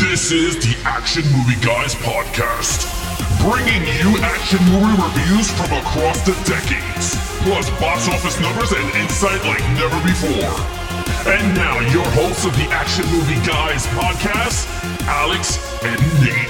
This is the Action Movie Guys podcast, bringing you action movie reviews from across the decades, plus box office numbers and insight like never before. And now, your hosts of the Action Movie Guys podcast, Alex and Nate.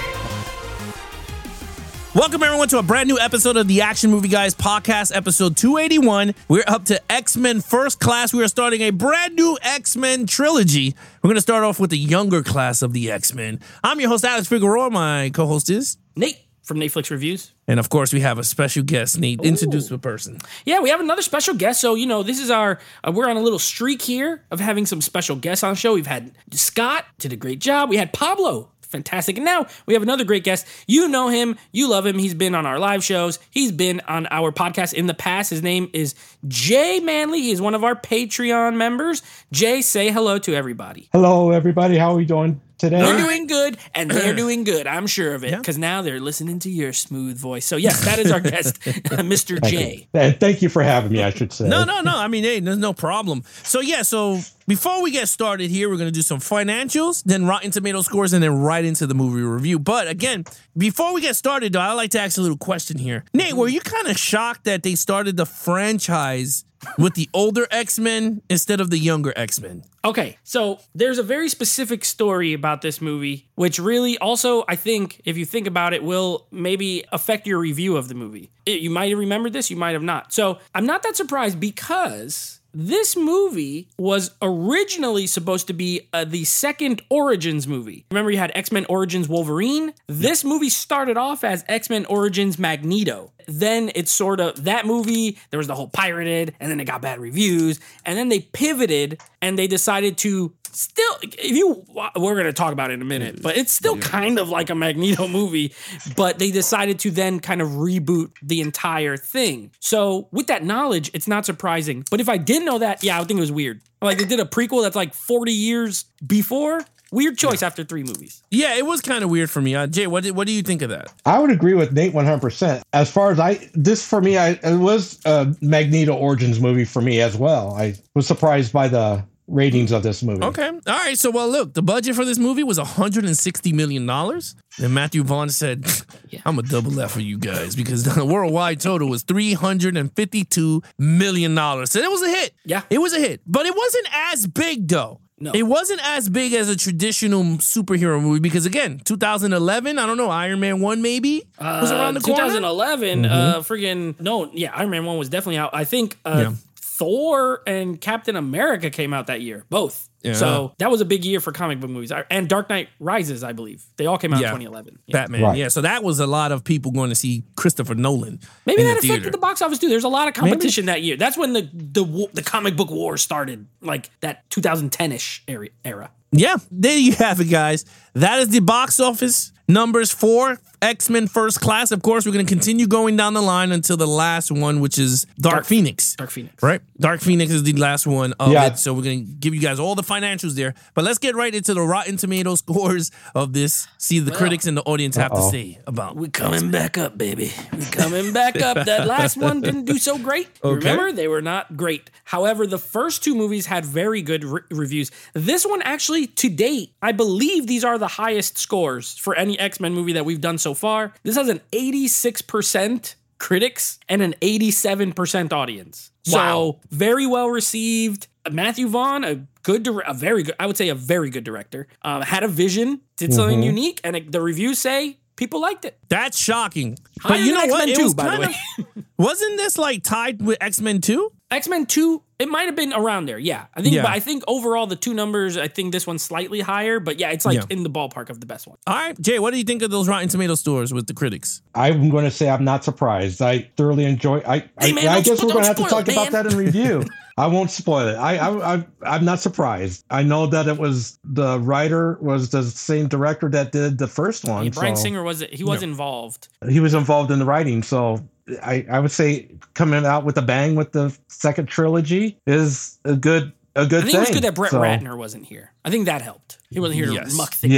Welcome, everyone, to a brand new episode of the Action Movie Guys podcast, episode 281. We're up to X-Men First Class. We are starting a brand new X-Men trilogy. We're going to start off with the younger class of the X-Men. I'm your host, Alex Figueroa. My co-host is Nate from Netflix Reviews. And, of course, we have a special guest. Nate, introduce the person. Yeah, we have another special guest. So, this is our, we're on a little streak here of having some special guests on the show. We've had Scott, did a great job. We had Pablo. Fantastic. And now we have another great guest. You know him. You love him. He's been on our live shows. He's been on our podcast in the past. His name is Jay Manley. He is one of our Patreon members. Jay, say hello to everybody. Hello, everybody. How are we doing today? We're doing good, and they're doing good. I'm sure of it, because now they're listening to your smooth voice. So, yes, that is our guest, Mr. Jay. Thank you for having me, I should say. No. I mean, hey, there's no problem. So before we get started here, we're going to do some financials, then Rotten Tomato scores, and then right into the movie review. But again, before we get started, though, I'd like to ask a little question here. Nate, were you kind of shocked that they started the franchise with the older X-Men instead of the younger X-Men? Okay, so there's a very specific story about this movie, which really also, I think, if you think about it, will maybe affect your review of the movie. You might have remembered this, you might have not. So I'm not that surprised, because this movie was originally supposed to be the second Origins movie. Remember, you had X-Men Origins Wolverine? This movie started off as X-Men Origins Magneto. Then it's sort of that movie, there was the whole pirated, and then it got bad reviews, and then they pivoted and they decided to we're going to talk about it in a minute, but it's still kind of like a Magneto movie, but they decided to then kind of reboot the entire thing. So with that knowledge, it's not surprising. But if I didn't know that, I would think it was weird. Like, they did a prequel that's like 40 years before. Weird choice after 3 movies. Yeah, it was kind of weird for me. Jay, what do you think of that? I would agree with Nate 100%. As far as it was a Magneto Origins movie for me as well. I was surprised by the ratings of this movie. Okay. All right. So, look, the budget for this movie was $160 million. And Matthew Vaughn said, I'm going to double that for you guys, because the worldwide total was $352 million. So it was a hit. Yeah. It was a hit. But it wasn't as big, though. No. It wasn't as big as a traditional superhero movie, because, again, 2011, I don't know, Iron Man 1 maybe was around the corner? 2011, Iron Man 1 was definitely out. I think Thor and Captain America came out that year, both. Yeah. So that was a big year for comic book movies. And Dark Knight Rises, I believe. They all came out in 2011. Yeah. Batman, right. So that was a lot of people going to see Christopher Nolan. Maybe that affected the box office too. There's a lot of competition that year. That's when the comic book war started, like that 2010-ish era. Yeah, there you have it, guys. That is the box office numbers for X-Men First Class. Of course, we're going to continue going down the line until the last one, which is Dark Phoenix. Dark Phoenix. Right? Dark Phoenix is the last one of it. So we're going to give you guys all the financials there. But let's get right into the Rotten Tomato scores of this. See the critics and the audience have to say about. We're coming back up, baby. We're coming back up. That last one didn't do so great. Okay. Remember, they were not great. However, the first 2 movies had very good reviews. This one actually, to date, I believe these are the highest scores for any X-Men movie that we've done so far. This has an 86% critics and an 87% audience. Wow. So very well received. Matthew Vaughn, a very good director, had a vision, did something unique, and the reviews say people liked it. That's shocking. But you know what? It was 2, by the way. Wasn't this like tied with X-Men 2? X-Men 2, it might have been around there, yeah. But I think overall the 2 numbers, I think this one's slightly higher, but it's in the ballpark of the best one. All right, Jay, what do you think of those Rotten Tomato scores with the critics? I'm going to say I'm not surprised. I thoroughly enjoy. I guess we're going to have to talk about that in review. I won't spoil it. I'm not surprised. I know that the writer was the same director that did the first one. Bryan Singer was involved. He was involved in the writing, so I would say coming out with a bang with the second trilogy is a good thing. I think it was good that Brett Ratner wasn't here. I think that helped. He wasn't here to muck things up.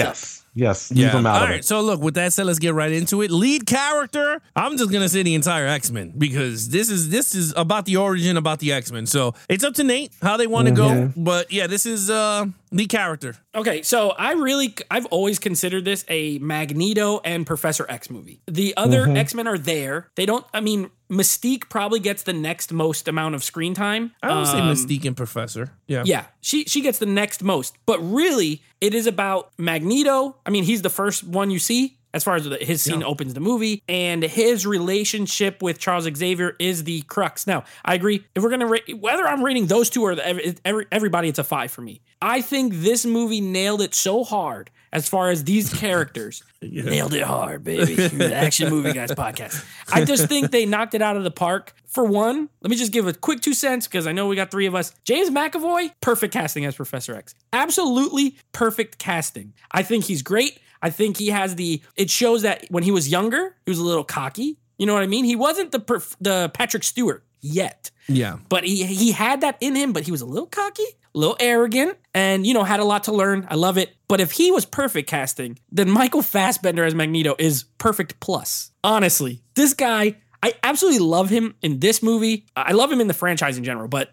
Yes, leave them out All of right, it. so look, with that said, let's get right into it. Lead character, I'm just gonna say the entire X-Men because this is about the origin, about the X-Men. So it's up to Nate how they want to go. But yeah, this is lead character. Okay, so I've always considered this a Magneto and Professor X movie. The other X-Men are there. Mystique probably gets the next most amount of screen time. I would say Mystique and Professor. Yeah. Yeah, she gets the next most. But really, it is about Magneto. I mean, he's the first one you see as far as his scene opens the movie, and his relationship with Charles Xavier is the crux. Now, I agree. If we're going to whether I'm rating those two or everybody, it's a 5 for me. I think this movie nailed it so hard as far as these characters. Nailed it hard, baby. The Action Movie Guys podcast. I just think they knocked it out of the park. For one, let me just give a quick 2 cents because I know we got 3 of us. James McAvoy, perfect casting as Professor X. Absolutely perfect casting. I think he's great. I think he has it shows that when he was younger, he was a little cocky. You know what I mean? He wasn't the Patrick Stewart yet. Yeah. But he had that in him, but he was a little cocky, a little arrogant, and, had a lot to learn. I love it. But if he was perfect casting, then Michael Fassbender as Magneto is perfect plus. Honestly, this guy, I absolutely love him in this movie. I love him in the franchise in general, but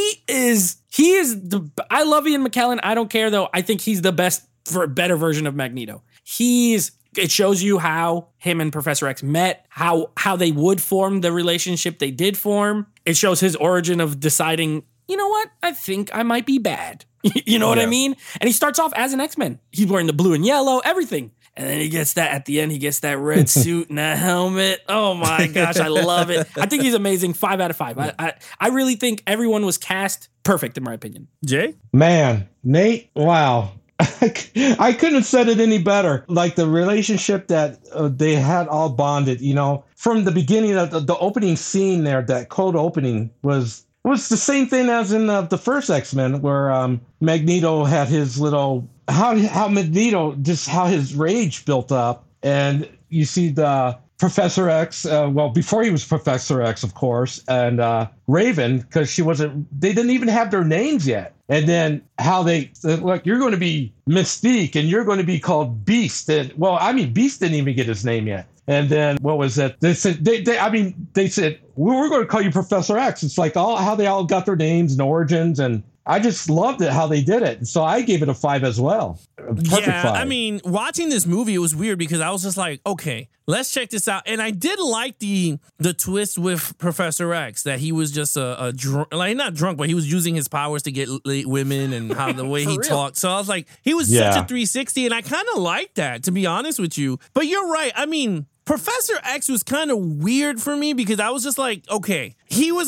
I love Ian McKellen. I don't care though. I think he's the best for a better version of Magneto. It shows you how him and Professor X met, how they would form the relationship they did form. It shows his origin of deciding, you know what? I think I might be bad. You know what I mean? And he starts off as an X-Men. He's wearing the blue and yellow, everything. And then he gets that at the end, he gets that red suit and that helmet. Oh my gosh, I love it. I think he's amazing. 5 out of 5. I really think everyone was cast perfect in my opinion. Jay? Man, Nate, wow. I couldn't have said it any better. Like the relationship that they had all bonded, from the beginning of the opening scene there, that cold opening was the same thing as in the first X-Men where Magneto had his little, how Magneto, just how his rage built up. And you see the Professor X, before he was Professor X, of course, and Raven, because they didn't even have their names yet. And then how they, like, you're going to be Mystique and you're going to be called Beast. And, Beast didn't even get his name yet. And then what was it? They said, they said, we're going to call you Professor X. It's like how they all got their names and origins. And I just loved it, how they did it. So I gave it a 5 as well. Perfect 5. Watching this movie, it was weird because I was just like, okay, let's check this out. And I did like the twist with Professor X, that he was just a drunk, like not drunk, but he was using his powers to get women and how the way he talked. So I was like, he was such a 360, and I kind of like that, to be honest with you. But you're right. Professor X was kind of weird for me because I was just like, okay, he was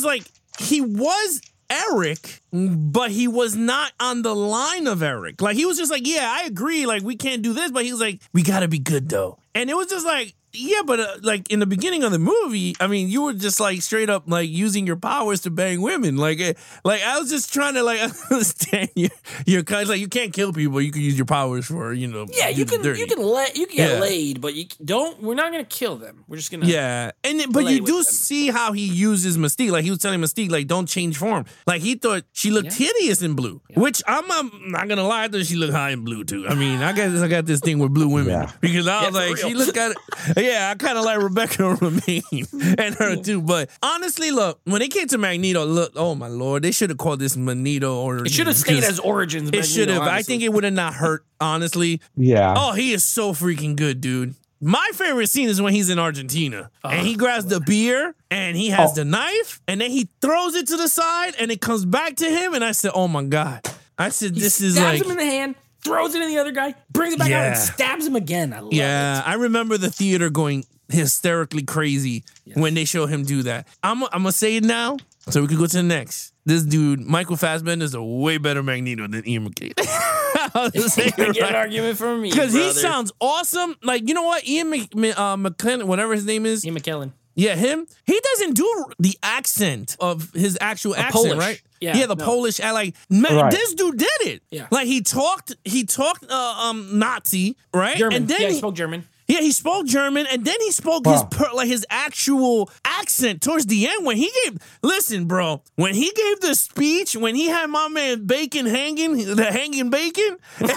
Eric, but he was not on the line of Eric. Like, he was just like, yeah, I agree. Like, we can't do this. But he was like, we got to be good, though. And it was just like, yeah, but like in the beginning of the movie, you were just like straight up like using your powers to bang women. Like I was just trying to like understand your kind of like, you can't kill people. You can use your powers for, Yeah, you can get laid, but we're not going to kill them. We're just going to. Yeah. But you do see how he uses Mystique. Like, he was telling Mystique, like, don't change form. Like, he thought she looked hideous in blue, which I'm not going to lie, I thought she looked high in blue too. I got this thing with blue women because I was like, she looked at it. Yeah, I kind of like Rebecca Romijn and her too. But honestly, look, when it came to Magneto, look, oh my Lord, they should have called this Magneto Origins. It should have stayed as Origins. It should have. I think it would have not hurt, honestly. Yeah. Oh, he is so freaking good, dude. My favorite scene is when he's in Argentina and he grabs the beer and he has the knife and then he throws it to the side and it comes back to him. And I said, oh my God. I said, this is like. Stabs him in the hand. Throws it in the other guy, brings it back out, and stabs him again. I love it. I remember the theater going hysterically crazy when they show him do that. I'm going to say it now so we can go to the next. This dude, Michael Fassbender, is a way better Magneto than Ian McKellen. Get an argument from me, because he sounds awesome. Like, you know what? Ian McKellen, whatever his name is. Ian McKellen. Yeah, him. He doesn't do the accent of his actual accent, Polish. right? Yeah, Polish. This dude did it. Yeah. Like, he talked Nazi, right? German. And then he spoke German. Yeah, he spoke German, and then he spoke his actual accent towards the end when he gave. Listen, bro, when he gave the speech, when he had my man Bacon hanging bacon, and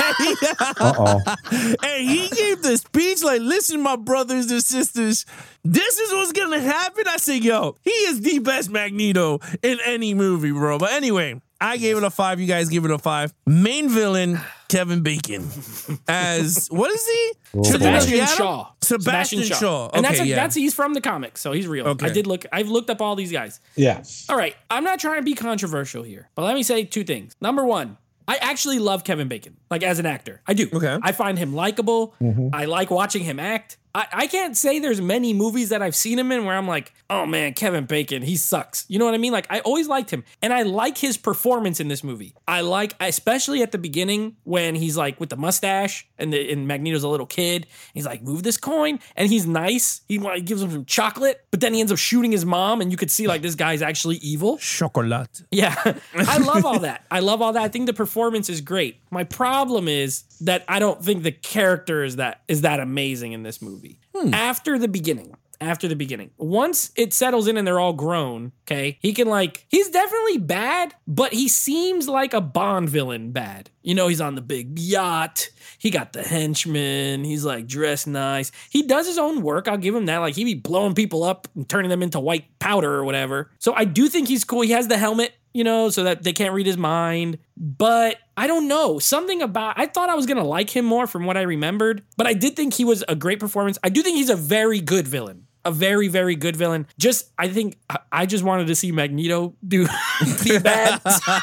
he gave the speech like, "Listen, my brothers and sisters, this is what's gonna happen." I said, "Yo, he is the best Magneto in any movie, bro." But anyway. I gave it a 5. You guys give it a 5. Main villain, Kevin Bacon. As, what is he? Sebastian Shaw. Sebastian Shaw. And Okay, that's he's from the comics, so he's real. Okay. I've looked up all these guys. Yes. All right. I'm not trying to be controversial here, but let me say 2 things. Number 1, I actually love Kevin Bacon, like as an actor. I do. Okay. I find him likable. Mm-hmm. I like watching him act. I can't say there's many movies that I've seen him in where I'm like, oh man, Kevin Bacon, he sucks. You know what I mean? Like, I always liked him. And I like his performance in this movie. Especially at the beginning when he's like with the mustache and Magneto's a little kid. He's like, move this coin. And he's nice. He gives him some chocolate, but then he ends up shooting his mom. And you could see like this guy's actually evil. Chocolate. Yeah. I love all that. I think the performance is great. My problem is that I don't think the character is that amazing in this movie. After the beginning, once it settles in and they're all grown, okay, he's definitely bad, but he seems like a Bond villain bad. You know, he's on the big yacht. He got the henchmen. He's like dressed nice. He does his own work. I'll give him that. Like, he be blowing people up and turning them into white powder or whatever. So I do think he's cool. He has the helmet, you know, so that they can't read his mind. But I don't know. I thought I was going to like him more from what I remembered. But I did think he was a great performance. I do think he's a very good villain. A very, very good villain. I just wanted to see Magneto be bad.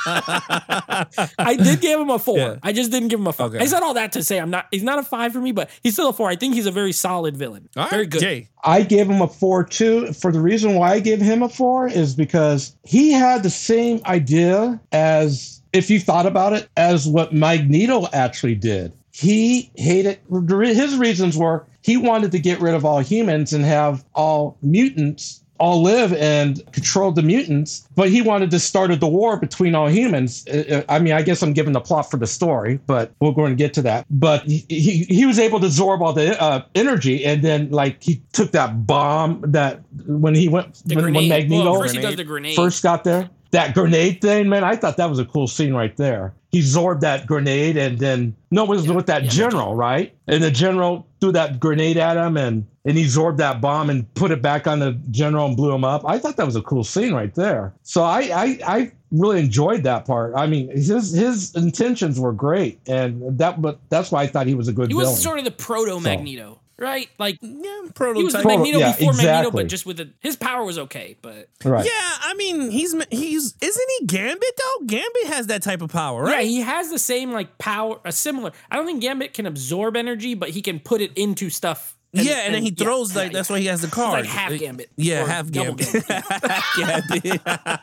I did give him a 4. Yeah. I just didn't give him a 5. Okay. I said all that to say he's not a 5 for me, but he's still a 4. I think he's a very solid villain. All right, very good. Jay. I gave him a 4 too. For the reason why I gave him a 4 is because he had the same idea as, if you thought about it, as what Magneto actually did. He hated, his reasons were, he wanted to get rid of all humans and have all mutants all live and control the mutants, but he wanted to start the war between all humans. I mean, I guess I'm giving the plot for the story, but we're going to get to that. But he was able to absorb all the energy, and then like he took that bomb that when Magneto first got there. That grenade thing, man, I thought that was a cool scene right there. He absorbed that grenade and then, with that general, right? And the general threw that grenade at him and he absorbed that bomb and put it back on the general and blew him up. I thought that was a cool scene right there. So I really enjoyed that part. I mean, his intentions were great. But that's why I thought he was a good villain. He was sort of the proto-Magneto. Right? Like, prototype. He was the Magneto before Magneto, but just with his power was okay, but... Right. Yeah, I mean, isn't he Gambit, though? Gambit has that type of power, right? Yeah, he has the same, like, power, a similar... I don't think Gambit can absorb energy, but he can put it into into and then he throws, that's why he has the card. It's like half Gambit. Yeah, half Gambit. Half Gambit.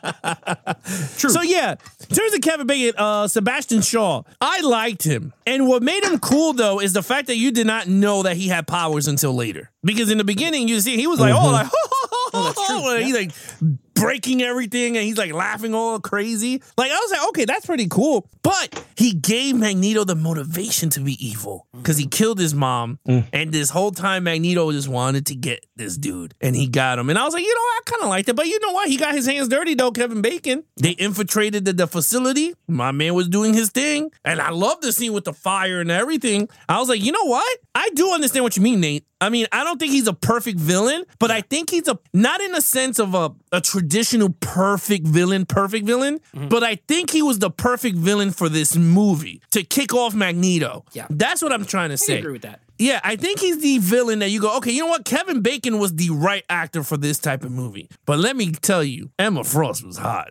True. So, yeah, in terms of Kevin Bacon, Sebastian Shaw, I liked him. And what made him cool, though, is the fact that you did not know that he had powers until later. Because in the beginning, you see, he was like, that's true. He's like breaking everything and he's like laughing all crazy. Like, I was like, okay, that's pretty cool. But he gave Magneto the motivation to be evil because he killed his mom. And this whole time, Magneto just wanted to get this dude and he got him. And I was like, I kind of liked it. But you know what? He got his hands dirty, though, Kevin Bacon. They infiltrated the facility. My man was doing his thing. And I love the scene with the fire and everything. I was like, you know what? I do understand what you mean, Nate. I mean, I don't think he's a perfect villain, but I think he's not in a sense of a traditional perfect villain, but I think he was the perfect villain for this movie to kick off Magneto. Yeah. That's what I'm trying to say. I agree with that. Yeah, I think he's the villain that you go, okay, you know what? Kevin Bacon was the right actor for this type of movie. But let me tell you, Emma Frost was hot.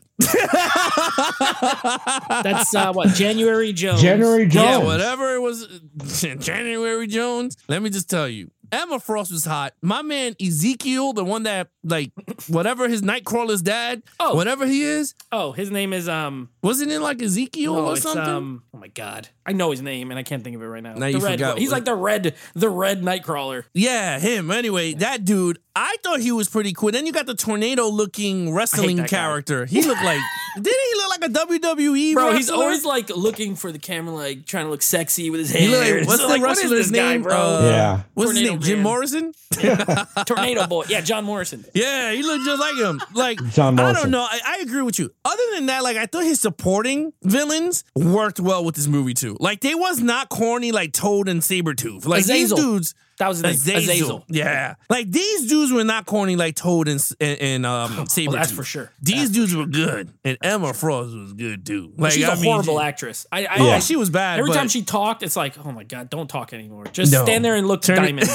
That's January Jones. January Jones. Yeah, whatever it was, January Jones. Let me just tell you, Emma Frost was hot. My man Ezekiel, the one that, like, whatever his Nightcrawler's dad, whatever he is. Oh, his name is, wasn't it like Ezekiel or something? Oh my God. I know his name and I can't think of it right now. Now you forgot. He's like the red Nightcrawler. Yeah, him. Anyway, that dude, I thought he was pretty cool. Then you got the tornado-looking wrestling character. He looked like Didn't he look like a WWE Bro, wrestler? he's always like looking for the camera, like trying to look sexy with his hair. Like, what's the wrestler's name, bro? Yeah. What's his Tornado name? Jim Man. Morrison? Tornado Boy. Yeah, John Morrison. Yeah, he looked just like him. Like, John I Morrison. don't know. I agree with you. Other than that, like, I thought his supporting villains worked well with this movie, too. Like, they was not corny like Toad and Sabretooth. Like, these Azazel. dudes... That was his name. Azazel. Yeah. Like, these dudes were not corny like Toad and Sabretooth. Oh, that's for sure. These dudes were good. And Emma Frost was good, too. Like, She's a horrible she, actress. she was bad. Every but time she talked, it's like, oh my God, don't talk anymore. Just No. stand there and look diamond.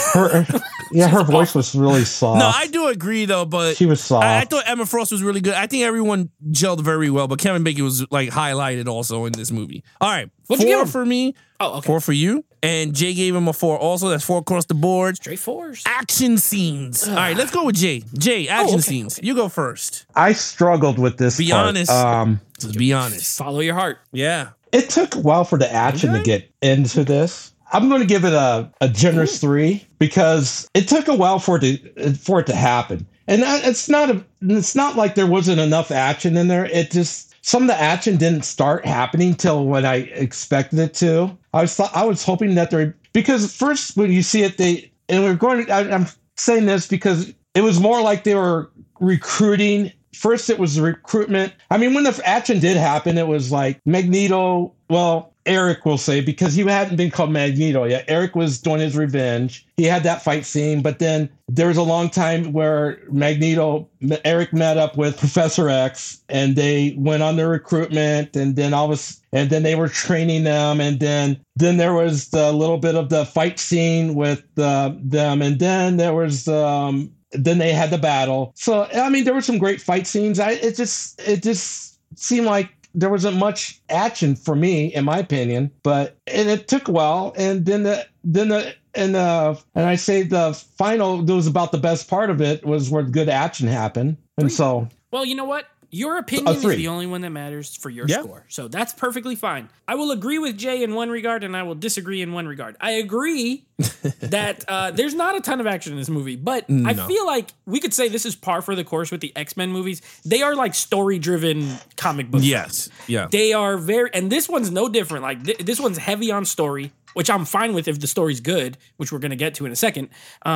Her voice was really soft. No, I do agree, though, but She was soft. I thought Emma Frost was really good. I think everyone gelled very well, but Kevin Bacon was, like, highlighted also in this movie. All right. What'd you give 4 him? for me. Oh, okay. 4 for you. And Jay gave him a 4 also. That's 4 across the board. Straight fours. Action scenes. All right, let's go with Jay. Jay, action okay, scenes. You go first. I struggled with this. Be part. honest. Just be honest. Follow your heart. Yeah. It took a while for the action to get into this. I'm going to give it a generous 3 because it took a while for it to happen. And it's not like there wasn't enough action in there. It just some of the action didn't start happening till when I expected it to. I was hoping that because first when you see it, I'm saying this because it was more like they were recruiting. First, it was the recruitment. I mean, when the action did happen, it was like Magneto. Well, Eric will say, because he hadn't been called Magneto yet. Eric was doing his revenge. He had that fight scene, but then there was a long time where Eric met up with Professor X, and they went on their recruitment, and then they were training them, and then there was the little bit of the fight scene with them, and then there was then they had the battle. So I mean, there were some great fight scenes. It just seemed like there wasn't much action for me, in my opinion, and it took a while. And then and I say the final, that was about the best part of it, was where good action happened. And so, well, you know what? Your opinion is 3. the only one that matters for your score. So that's perfectly fine. I will agree with Jay in one regard, and I will disagree in one regard. I agree that there's not a ton of action in this movie, but I feel like we could say this is par for the course with the X-Men movies. They are like story-driven comic books. Yes. Yeah. They are and this one's no different. Like this one's heavy on story, which I'm fine with if the story's good, which we're going to get to in a second.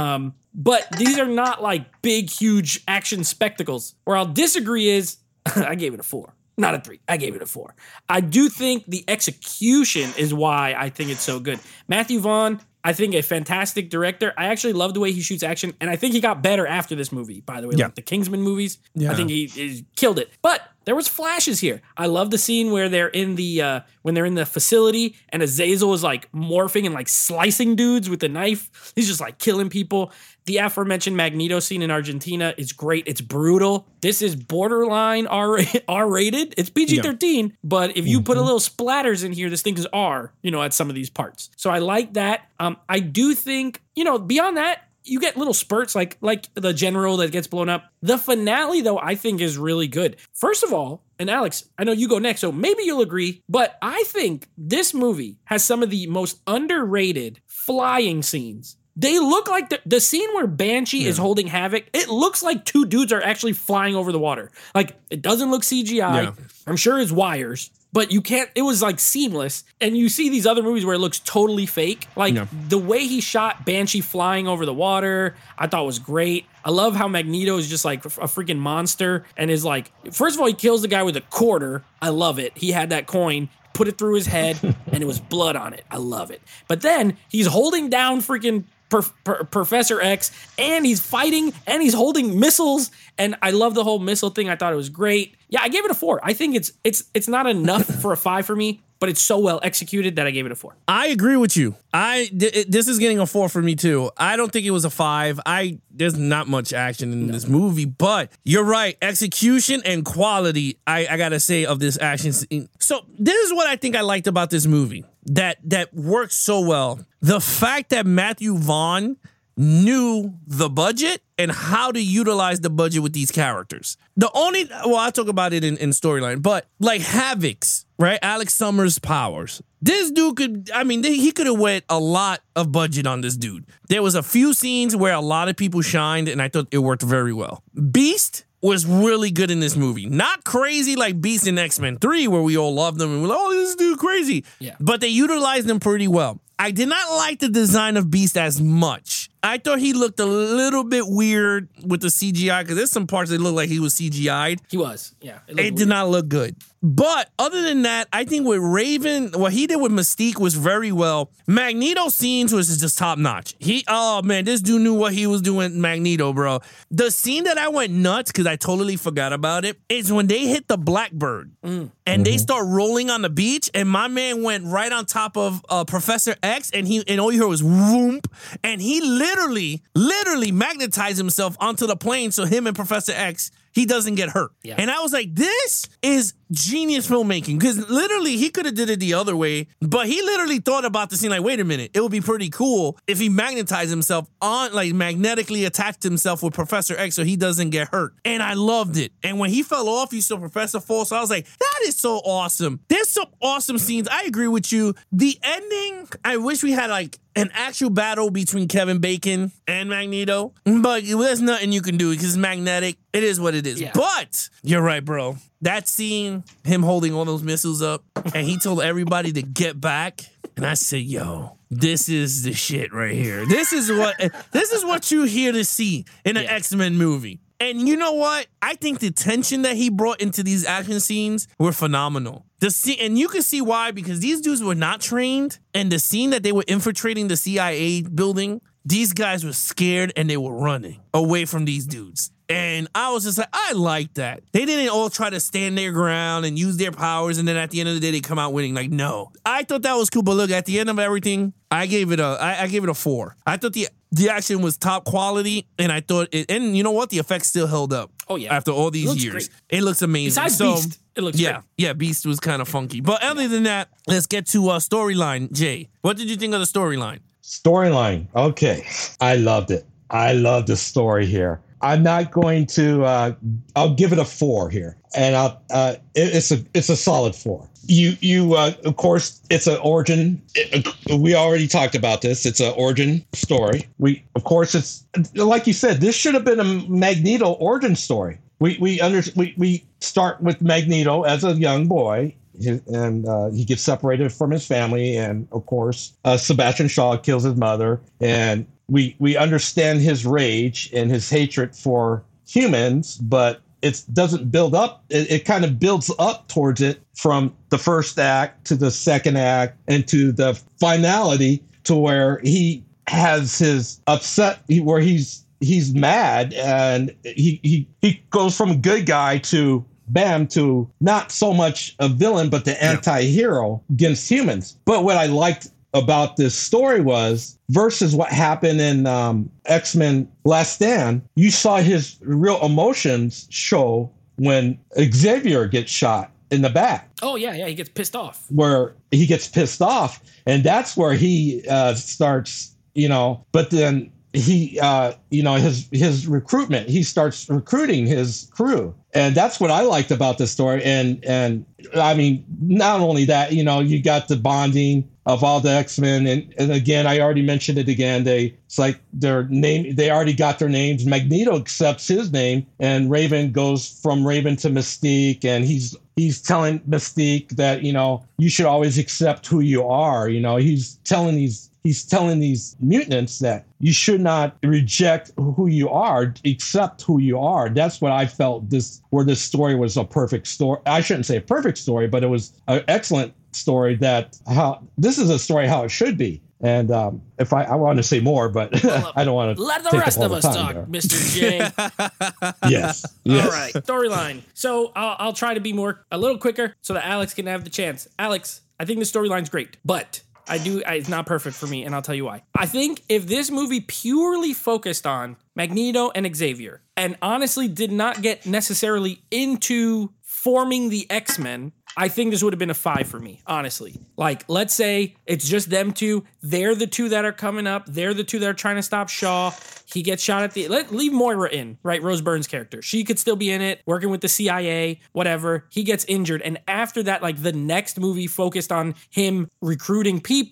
But these are not like big, huge action spectacles. Where I'll disagree is I gave it a 4, not a 3. I gave it a 4. I do think the execution is why I think it's so good. Matthew Vaughn, I think a fantastic director. I actually love the way he shoots action, and I think he got better after this movie, by the way. Yeah. Like the Kingsman movies, Yeah. I think he killed it. But there was flashes here. I love the scene where they're in the facility and Azazel is like morphing and like slicing dudes with a knife. He's just like killing people. The aforementioned Magneto scene in Argentina is great. It's brutal. This is borderline R-rated. It's PG-13, but if you put a little splatters in here, this thing is R, at some of these parts. So I like that. I do think, beyond that, you get little spurts like the general that gets blown up. The finale, though, I think is really good. First of all, and Alex, I know you go next, so maybe you'll agree, but I think this movie has some of the most underrated flying scenes. They look like the scene where Banshee is holding Havoc. It looks like 2 dudes are actually flying over the water. Like, it doesn't look CGI. Yeah. I'm sure it's wires, but it was like seamless. And you see these other movies where it looks totally fake. Like the way he shot Banshee flying over the water, I thought was great. I love how Magneto is just like a freaking monster and is like, first of all, he kills the guy with a quarter. I love it. He had that coin, put it through his head, and it was blood on it. I love it. But then he's holding down freaking Professor X, and he's fighting, and he's holding missiles, and I love the whole missile thing. I thought it was great. Yeah, I gave it a 4. I think it's not enough for a 5 for me, but it's so well executed that I gave it a 4. I agree with you. This is getting a 4 for me too. I don't think it was a 5. There's not much action in this movie, but you're right. Execution and quality, I gotta say, of this action scene. So this is what I think I liked about this movie that worked so well. The fact that Matthew Vaughn knew the budget and how to utilize the budget with these characters. I'll talk about it in storyline, but like Havoc's, right? Alex Summers' powers. This dude he could have went a lot of budget on this dude. There was a few scenes where a lot of people shined, and I thought it worked very well. Beast, was really good in this movie. Not crazy like Beast in X-Men 3, where we all loved them and we're like, oh, this dude crazy. Yeah. But they utilized them pretty well. I did not like the design of Beast as much. I thought he looked a little bit weird with the CGI because there's some parts that looked like he was CGI'd. He was, yeah. It did not look good. But other than that, I think with Raven, what he did with Mystique was very well. Magneto scenes was just top notch. Oh man, this dude knew what he was doing, Magneto, bro. The scene that I went nuts because I totally forgot about it is when they hit the Blackbird and they start rolling on the beach, and my man went right on top of Professor X, and all you heard was whoomp, and he literally magnetized himself onto the plane so him and Professor X, he doesn't get hurt. Yeah. And I was like, this is genius filmmaking, because literally he could have did it the other way, but he literally thought about the scene like, wait a minute, it would be pretty cool if he magnetized himself on, like magnetically attached himself with Professor X so he doesn't get hurt. And I loved it. And when he fell off, you saw Professor fall. So I was like, that is so awesome. There's some awesome scenes. I agree with you. The ending, I wish we had like an actual battle between Kevin Bacon and Magneto, but there's nothing you can do because it's magnetic. It is what it is. Yeah. But you're right, bro. That scene, him holding all those missiles up, and he told everybody to get back. And I said, yo, this is the shit right here. This is what you're here to see in an X-Men movie. And you know what? I think the tension that he brought into these action scenes were phenomenal. And you can see why, because these dudes were not trained. And the scene that they were infiltrating the CIA building, these guys were scared and they were running away from these dudes. And I was just like, I like that. They didn't all try to stand their ground and use their powers, and then at the end of the day, they come out winning. Like, no. I thought that was cool, but look, at the end of everything, I gave it a 4. I thought the action was top quality, and I thought and you know what? The effects still held up. Oh, yeah. After all these years. Great. It looks amazing. Besides Beast, it looks great. Yeah, Beast was kind of funky. But other than that, let's get to storyline. Jay, what did you think of the storyline? Storyline. Okay. I loved it. I love the story here. I'm not going to. I'll give it a 4 here, and it's a solid 4. You of course, it's an origin. We already talked about this. It's an origin story. It's like you said. This should have been a Magneto origin story. We start with Magneto as a young boy. And he gets separated from his family, and of course, Sebastian Shaw kills his mother, and we understand his rage and his hatred for humans, but it doesn't build up. It kind of builds up towards it from the first act to the second act and to the finality, to where he has his upset, where he's mad, and he goes from good guy to not so much a villain, but the anti-hero against humans. But what I liked about this story was, versus what happened in X-Men Last Stand, you saw his real emotions show when Xavier gets shot in the back. Oh, yeah, he gets pissed off. Where he gets pissed off, and that's where he starts, but then he, his recruitment, he starts recruiting his crew. And that's what I liked about this story. And I mean, not only that, you got the bonding of all the X-Men. And again, I already mentioned it again. It's like their name, they already got their names. Magneto accepts his name, and Raven goes from Raven to Mystique. And he's telling Mystique that, you should always accept who you are. He's telling these mutants that you should not reject who you are, accept who you are. That's what I felt where this story was a perfect story. I shouldn't say a perfect story, but it was an excellent story. This is a story how it should be. And if I want to say more, but I don't want to. Let the rest of us talk, there. Mr. J. Yes. All right. Storyline. So I'll try to be a little quicker so that Alex can have the chance. Alex, I think the storyline's great, but it's not perfect for me, and I'll tell you why. I think if this movie purely focused on Magneto and Xavier, and honestly did not get necessarily into forming the X-Men, I think this would have been a 5 for me, honestly. Like, let's say it's just them two. They're the two that are coming up. They're the two that are trying to stop Shaw. He gets shot at leave Moira in, right? Rose Byrne's character. She could still be in it, working with the CIA, whatever. He gets injured. And after that, like, the next movie focused on him recruiting people,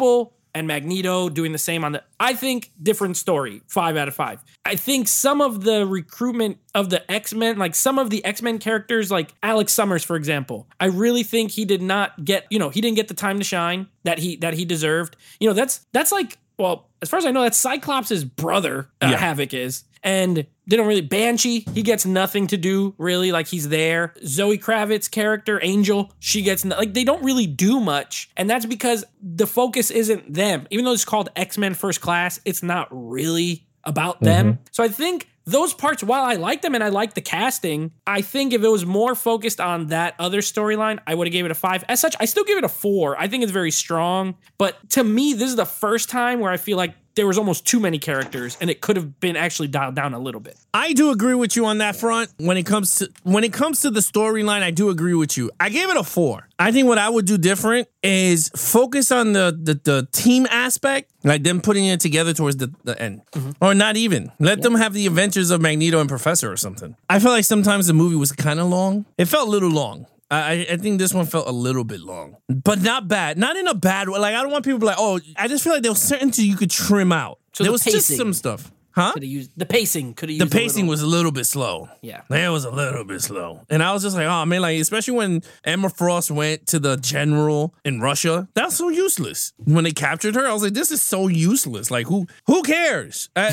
and Magneto doing the same on the... I think different story, 5 out of 5. I think some of the recruitment of the X-Men, like some of the X-Men characters, like Alex Summers, for example, I really think he did not get, he didn't get the time to shine that he deserved. That's like, well, as far as I know, that's Cyclops' brother, Havoc is. And they don't really... Banshee, he gets nothing to do, really. Like, he's there. Zoe Kravitz character, Angel, she gets... they don't really do much. And that's because the focus isn't them. Even though it's called X-Men First Class, it's not really about them. So I think those parts, while I like them and I like the casting, I think if it was more focused on that other storyline, I would have gave it a 5. As such, I still give it a 4. I think it's very strong. But to me, this is the first time where I feel like there was almost too many characters and it could have been actually dialed down a little bit. I do agree with you on that front. When it comes to the storyline, I do agree with you. I gave it a 4. I think what I would do different is focus on the team aspect, like them putting it together towards the end. Or not even. Let them have the adventures of Magneto and Professor or something. I feel like sometimes the movie was kind of long. It felt a little long. I think this one felt a little bit long, but not bad. Not in a bad way. Like, I don't want people to be like, oh, I just feel like there was certain things you could trim out. So there was just some stuff. Huh? The pacing could have used. The pacing was a little bit slow. Yeah, it was a little bit slow, and I was just like, oh man, like especially when Emma Frost went to the general in Russia, that's so useless. When they captured her, I was like, this is so useless. Like, who cares? But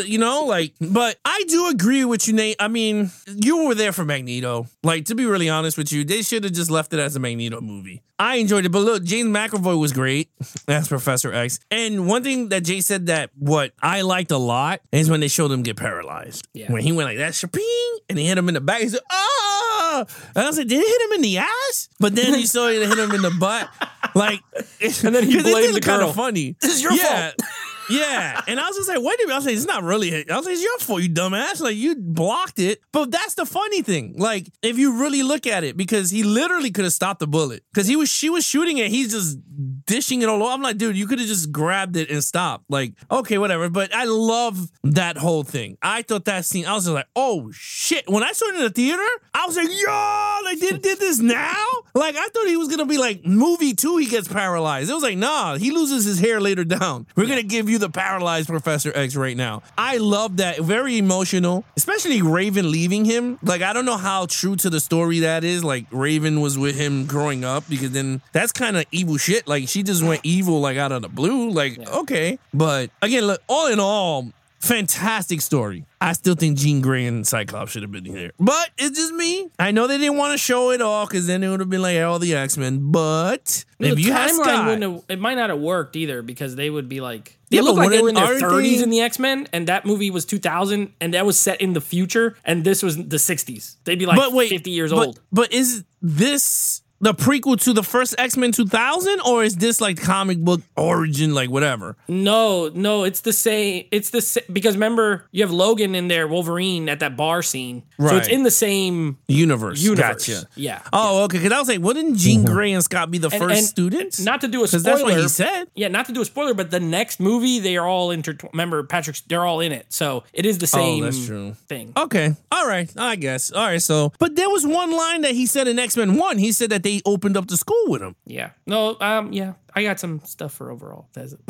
I do agree with you, Nate. I mean, you were there for Magneto. Like, to be really honest with you, they should have just left it as a Magneto movie. I enjoyed it, but look, James McAvoy was great as Professor X. And one thing that Jay said that what I liked a lot is when they showed him get paralyzed. Yeah. When he went like that, shaping, and they hit him in the back. He said, "Ah!" And I was like, did it hit him in the ass? But then you saw it hit him in the butt. Like, and then he blamed the girl. Kind of funny. This is your fault. Yeah, and I was just like, wait a minute. I was like, it's not really. I was like, it's your fault, you dumbass. Like, you blocked it. But that's the funny thing. Like, if you really look at it, because he literally could have stopped the bullet. Because she was shooting it. He's just dishing it all over. I'm like, dude, you could have just grabbed it and stopped. Like, okay, whatever. But I love that whole thing. I thought that scene, I was just like, oh, shit. When I saw it in the theater, I was like, yo, like, they did this now? Like, I thought he was going to be like, movie 2, he gets paralyzed. It was like, nah, he loses his hair later down. We're going to give you the paralyzed Professor X right now. I love that. Very emotional, especially Raven leaving him. Like, I don't know how true to the story that is. Like, Raven was with him growing up, because then that's kind of evil shit. Like, she just went evil, like, out of the blue. Like, okay. But again, look, all in all, fantastic story. I still think Jean Grey and Cyclops should have been here. But it's just me. I know they didn't want to show it all, because then it would have been like all the X-Men. But if you had Scott, it might not have worked either, because they would be like, they look like they were in their 30s in the X-Men, and that movie was 2000, and that was set in the future, and this was the 60s. They'd be like 50 years old. But is this the prequel to the first X-Men 2000, or is this like comic book origin, like whatever? No, it's the same. It's the same, because remember, you have Logan in there, Wolverine at that bar scene. Right. So it's in the same universe. Gotcha. Yeah. Oh, okay. Because I was like, wouldn't Jean Grey and Scott be the first students? Not to do a spoiler. Because that's what he said. Yeah, not to do a spoiler, but the next movie, they are all remember, Patrick, they're all in it. So it is the same that's true. thing. Okay. All right. I guess. All right. So, but there was one line that he said in X-Men 1. He said that they opened up the school with him. Yeah. No, yeah. I got some stuff for overall. That's it.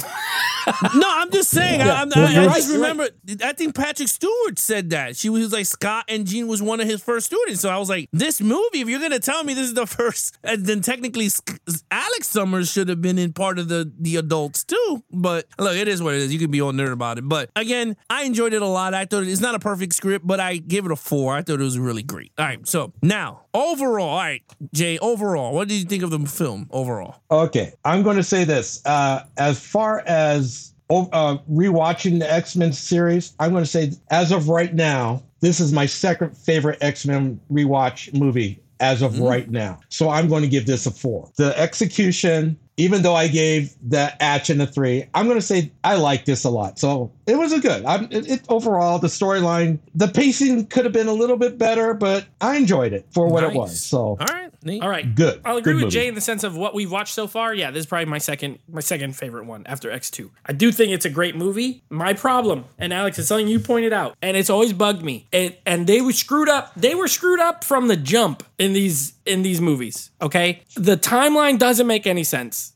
No, I'm just saying. I just remember, I think Patrick Stewart said that. She was like, Scott and Jean was one of his first students. So I was like, this movie, if you're going to tell me this is the first, then technically Alex Summers should have been in part of the adults too. But look, it is what it is. You can be all nerd about it. But again, I enjoyed it a lot. I thought it's not a perfect script, but I give it a 4. I thought it was really great. All right. So now, overall, all right, Jay, overall, what did you think of the film overall? Okay. I'm going to say this. As far as rewatching the X-Men series, I'm going to say, as of right now, this is my second favorite X-Men rewatch movie as of right now. So I'm going to give this a 4. The execution, even though I gave that action a 3, I'm going to say I like this a lot. So it was a good. Overall, the storyline, the pacing could have been a little bit better, but I enjoyed it for what it was. So all right, neat. All right, good. I'll agree with movie. Jay in the sense of what we've watched so far. Yeah, this is probably my second favorite one after X2. I do think it's a great movie. My problem, and Alex, it's something you pointed out, and it's always bugged me. And they were screwed up. They were screwed up from the jump in these movies. Okay, the timeline doesn't make any sense.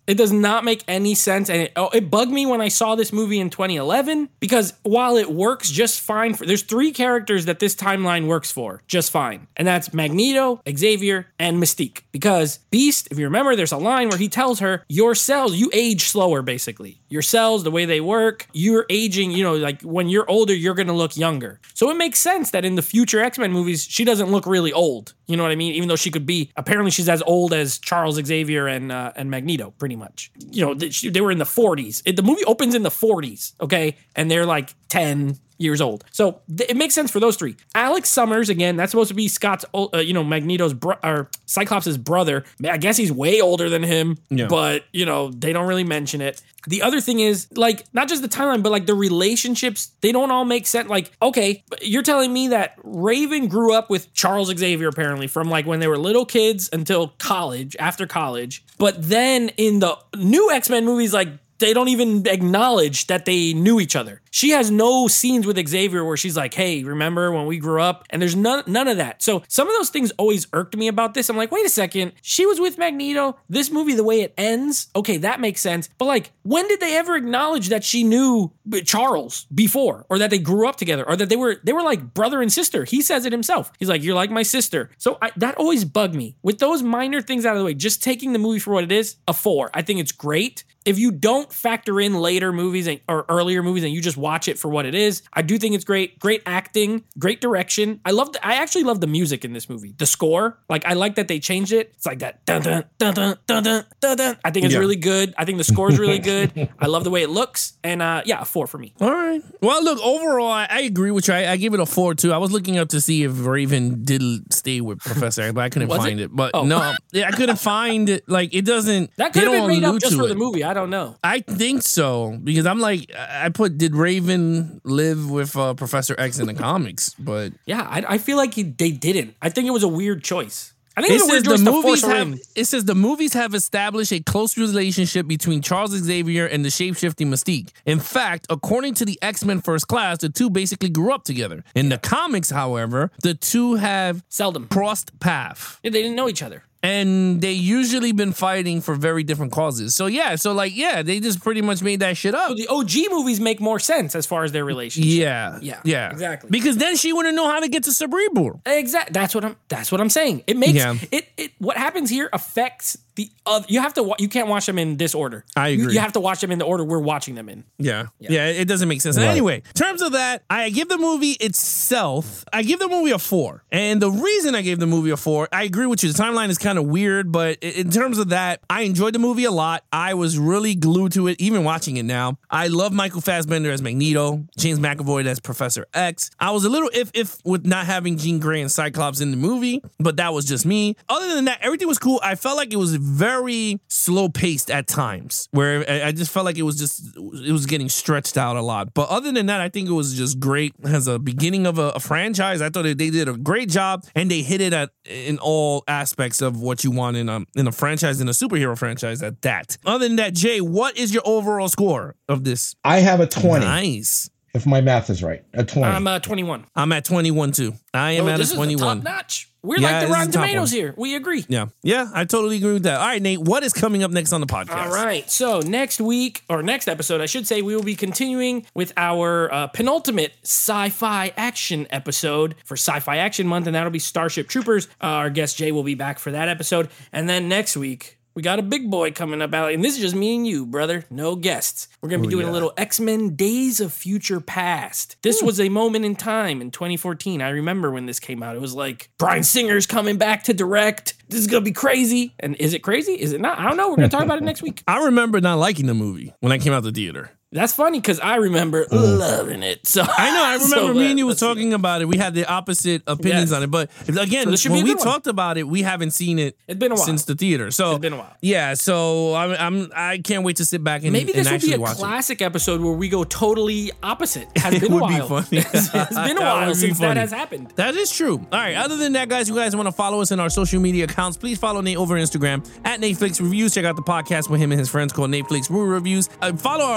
It does not make any sense. And it bugged me when I saw this movie in 2011 because while it works just fine, there's 3 characters that this timeline works for just fine. And that's Magneto, Xavier, and Mystique. Because Beast, if you remember, there's a line where he tells her, your cells, you age slower, basically. Your cells, the way they work, you're aging, like when you're older, you're going to look younger. So it makes sense that in the future X-Men movies, she doesn't look really old. You know what I mean? Even though she could be, apparently she's as old as Charles Xavier and Magneto, pretty much. They were in the 40s. The movie opens in the 40s, okay? And they're like 10 years old. So it makes sense for those 3. Alex Summers, again, that's supposed to be Scott's, Magneto's or Cyclops' brother. I guess he's way older than him, but, they don't really mention it. The other thing is, like, not just the timeline, but like the relationships, they don't all make sense. Like, okay, you're telling me that Raven grew up with Charles Xavier, apparently, from like when they were little kids until college, after college. But then in the new X-Men movies, like, they don't even acknowledge that they knew each other. She has no scenes with Xavier where she's like, hey, remember when we grew up? And there's none of that. So some of those things always irked me about this. I'm like, wait a second. She was with Magneto. This movie, the way it ends, okay, that makes sense. But like, when did they ever acknowledge that she knew Charles before, or that they grew up together, or that they were like brother and sister? He says it himself. He's like, you're like my sister. So that always bugged me. With those minor things out of the way, just taking the movie for what it is, a 4. I think it's great. If you don't factor in later movies or earlier movies and you just watch it for what it is, I do think it's great. Great acting, great direction. I actually love the music in this movie. The score, like, I like that they changed it. It's like that dun dun dun dun dun dun dun dun. I think it's really good. I think the score is really good. I love the way it looks. And a 4 for me. All right. Well, look, overall, I agree with you. I give it a 4 too. I was looking up to see if Raven did stay with Professor X, but I couldn't find it. But no, I couldn't find it. Like, it doesn't. That could have been made up just for the movie. I don't know. I think so, because I'm like, did Raven live with Professor X in the comics? But yeah, I feel like they didn't. I think it was a weird choice. I think it was a weird choice to force her in. It says the movies have established a close relationship between Charles Xavier and the shapeshifting Mystique. In fact, according to the X-Men First Class, the 2 basically grew up together. In the comics, however, the 2 have seldom crossed paths. Yeah, they didn't know each other. And they usually been fighting for very different causes. So they just pretty much made that shit up. So the OG movies make more sense as far as their relationship. Yeah, exactly. Because then she wouldn't know how to get to Cerebro. Exactly. That's what I'm saying. It makes it. What happens here affects the other. You can't watch them in this order. I agree. You have to watch them in the order we're watching them in. Yeah. It doesn't make sense. Right. Anyway, in terms of that, I give the movie itself. I give the movie a 4. And the reason I gave the movie a 4, I agree with you. The timeline is kind of weird, but in terms of that, I enjoyed the movie a lot. I was really glued to it, even watching it now. I love Michael Fassbender as Magneto, James McAvoy as Professor X. I was a little if with not having Jean Grey and Cyclops in the movie, but that was just me. Other than that, everything was cool. I felt like it was very slow paced at times, where I just felt like it was getting stretched out a lot. But other than that, I think it was just great as a beginning of a franchise. I thought they did a great job, and they hit it in all aspects of what you want in a franchise, in a superhero franchise at that. Other than that, Jay, what is your overall score of this? I have a 20. Nice. If my math is right, a 20. I'm 21. I'm at 21 too. I am at a 21. This is top notch. We're like the Rotten Tomatoes here. We agree. Yeah, I totally agree with that. All right, Nate, what is coming up next on the podcast? All right, so next week, or next episode, I should say, we will be continuing with our penultimate sci-fi action episode for Sci-Fi Action Month, and that'll be Starship Troopers. Our guest Jay will be back for that episode. And then next week, we got a big boy coming up, and this is just me and you, brother. No guests. We're going to be doing a little X-Men Days of Future Past. This was a moment in time in 2014. I remember when this came out. It was like, Bryan Singer's coming back to direct. This is going to be crazy. And is it crazy? Is it not? I don't know. We're going to talk about it next week. I remember not liking the movie when I came out the theater. That's funny because I remember loving it. So I know. I remember me and you was talking about it. We had the opposite opinions on it. But again, when we talked about it, we haven't seen it since the theater. So it's been a while. Yeah. So I can't wait to sit back and maybe this and will be a classic episode where we go totally opposite. It has been a while. Be funny. It's been a while since that has happened. That is true. All right. Other than that, guys, you guys want to follow us in our social media accounts, please follow Nate over Instagram at Netflix Reviews. Check out the podcast with him and his friends called Netflix Movie Reviews. Follow our official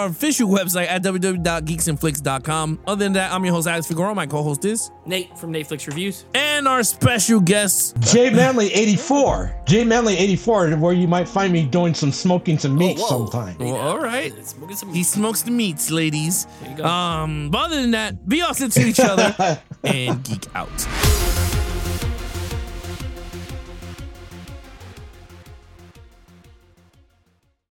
official website at www.geeksandflix.com. Other than that, I'm your host, Alex Figueroa. My co-host is Nate from Netflix Reviews. And our special guest, Jay Manley 84. Jay Manley 84, where you might find me doing some smoking some meat sometime. Well, all right. He smokes the meats, ladies. There you go. But other than that, be awesome to each other and geek out.